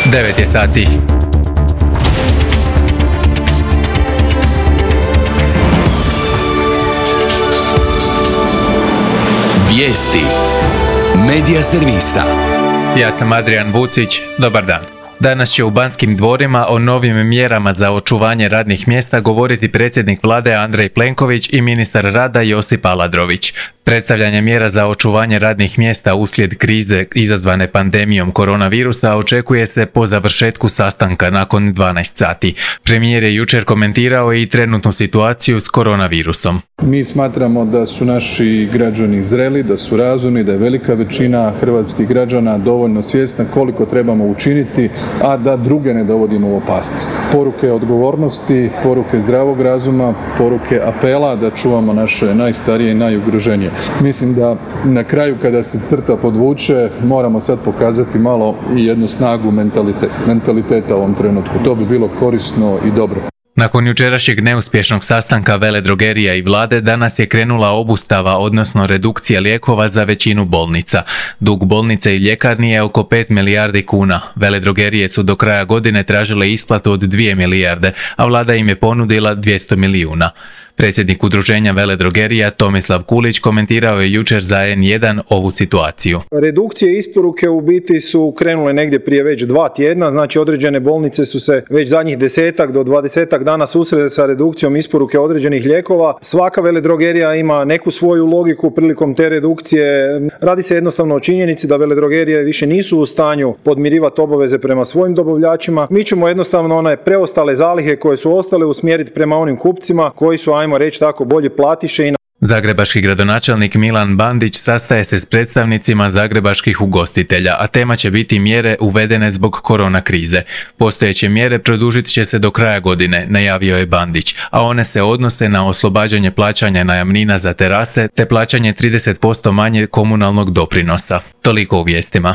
9 je sati. Vijesti Medija servisa. Ja sam Adrian Vucić, dobar dan. Danas će u Banskim dvorima o novim mjerama za očuvanje radnih mjesta govoriti predsjednik vlade Andrej Plenković i ministar rada Josip Aladrović. Predstavljanje mjera za očuvanje radnih mjesta uslijed krize izazvane pandemijom koronavirusa očekuje se po završetku sastanka nakon 12 sati. Premijer je jučer komentirao i trenutnu situaciju s koronavirusom. Mi smatramo da su naši građani zreli, da su razumni, da je velika većina hrvatskih građana dovoljno svjesna koliko trebamo učiniti, a da druge ne dovodimo u opasnost. Poruke odgovornosti, poruke zdravog razuma, poruke apela da čuvamo naše najstarije i najugroženije. Mislim da na kraju kada se crta podvuče moramo sad pokazati malo i jednu snagu mentaliteta u ovom trenutku. To bi bilo korisno i dobro. Nakon jučerašnjeg neuspješnog sastanka veledrogerija i vlade, danas je krenula obustava, odnosno redukcija lijekova za većinu bolnica. Dug bolnice i ljekarni je oko 5 milijardi kuna. Veledrogerije su do kraja godine tražile isplatu od 2 milijarde, a vlada im je ponudila 200 milijuna. Predsjednik udruženja veledrogerija Tomislav Kulić komentirao je jučer za N1 ovu situaciju. Redukcije isporuke u biti su krenule negdje prije već 2 tjedna, znači određene bolnice su se već zadnjih 10 do 20 dana susrele sa redukcijom isporuke određenih lijekova. Svaka veledrogerija ima neku svoju logiku prilikom te redukcije. Radi se jednostavno o činjenici da veledrogerije više nisu u stanju podmirivati obaveze prema svojim dobavljačima. Mi ćemo jednostavno one preostale zalihe koje su ostale usmjeriti prema onim kupcima koji su, ajmo reći tako, bolje platiše. Zagrebački gradonačelnik Milan Bandić sastaje se s predstavnicima zagrebačkih ugostitelja, a tema će biti mjere uvedene zbog korona krize. Postojeće mjere produžit će se do kraja godine, najavio je Bandić, a one se odnose na oslobađanje plaćanja najamnina za terase te plaćanje 30% manje komunalnog doprinosa. Toliko u vijestima.